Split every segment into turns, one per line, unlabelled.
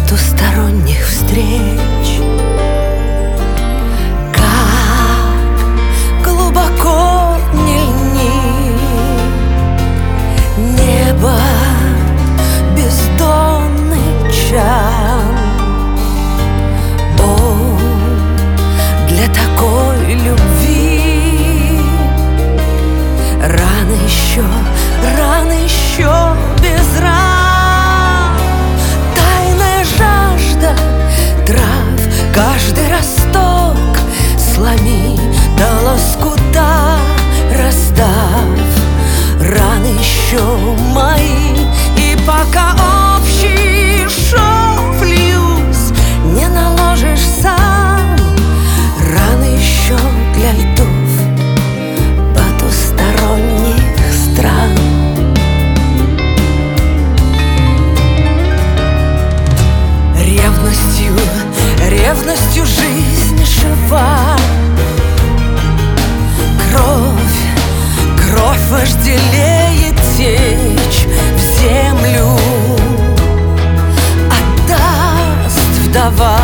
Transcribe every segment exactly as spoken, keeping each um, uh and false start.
потусторонних встреч. Как глубоко не льни, небо бездонный чан. О, для такой любви рано еще, рано еще без ран. Тайная жажда трав, каждый росток сломи до лоскута раздав. Раны еще мои, и пока общий шов льюсь, не наложишь сам. Раны еще для льдов потусторонних стран. Ревностью, ревностью жизнь жива. Кровь, кровь вожделеет течь в землю, отдаст вдова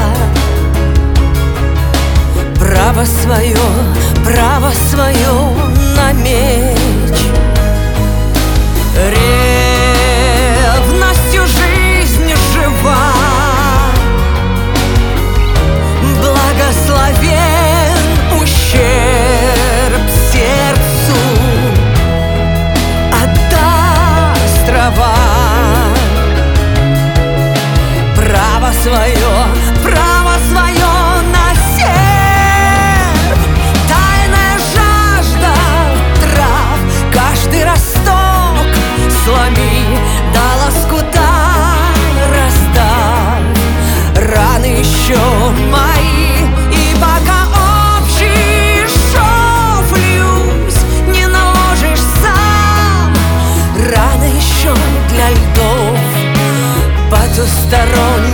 право свое, право свое на меч. Ревностью жизнь жива, благословен ущерб сердцу, отдаст трава право свое, право свое на серб. Тайная жажда трав, каждый росток сломи до лоскута раздав. Раны еще мои, и пока общий шов льюсь, не наложишь сам. Рано еще для льдов потусторонних